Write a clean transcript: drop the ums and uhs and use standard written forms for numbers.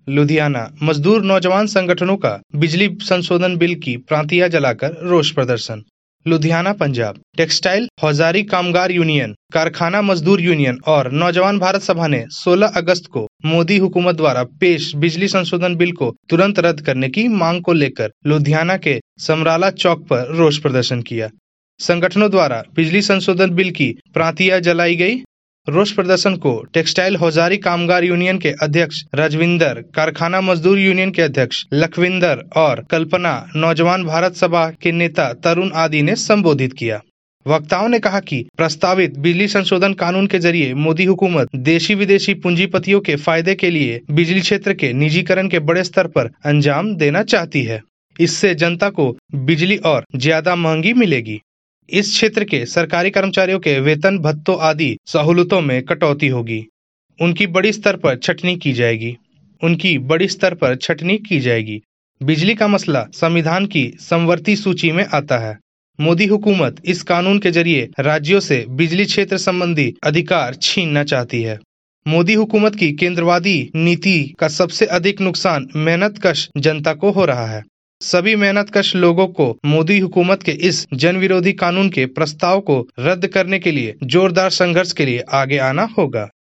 लुधियाना मजदूर नौजवान संगठनों का बिजली संशोधन बिल की प्रांतियां जलाकर रोष प्रदर्शन। लुधियाना पंजाब टेक्सटाइल हौजारी कामगार यूनियन, कारखाना मजदूर यूनियन और नौजवान भारत सभा ने 16 अगस्त को मोदी हुकूमत द्वारा पेश बिजली संशोधन बिल को तुरंत रद्द करने की मांग को लेकर लुधियाना के समराला चौक पर रोष प्रदर्शन किया। संगठनों द्वारा बिजली संशोधन बिल की प्रांतियां जलाई गई। रोष प्रदर्शन को टेक्सटाइल हौजारी कामगार यूनियन के अध्यक्ष राजविंदर, कारखाना मजदूर यूनियन के अध्यक्ष लखविंदर और कल्पना, नौजवान भारत सभा के नेता तरुण आदि ने संबोधित किया। वक्ताओं ने कहा कि प्रस्तावित बिजली संशोधन कानून के जरिए मोदी हुकूमत देशी विदेशी पूंजीपतियों के फायदे के लिए बिजली क्षेत्र के निजीकरण के बड़े स्तर पर अंजाम देना चाहती है। इससे जनता को बिजली और ज्यादा महंगी मिलेगी। इस क्षेत्र के सरकारी कर्मचारियों के वेतन भत्तों आदि सहूलतों में कटौती होगी। उनकी बड़ी स्तर पर छटनी की जाएगी। बिजली का मसला संविधान की समवर्ती सूची में आता है। मोदी हुकूमत इस कानून के जरिए राज्यों से बिजली क्षेत्र संबंधी अधिकार छीनना चाहती है। मोदी हुकूमत की केंद्रवादी नीति का सबसे अधिक नुकसान मेहनतकश जनता को हो रहा है। सभी मेहनतकश लोगों को मोदी हुकूमत के इस जन विरोधी कानून के प्रस्ताव को रद्द करने के लिए जोरदार संघर्ष के लिए आगे आना होगा।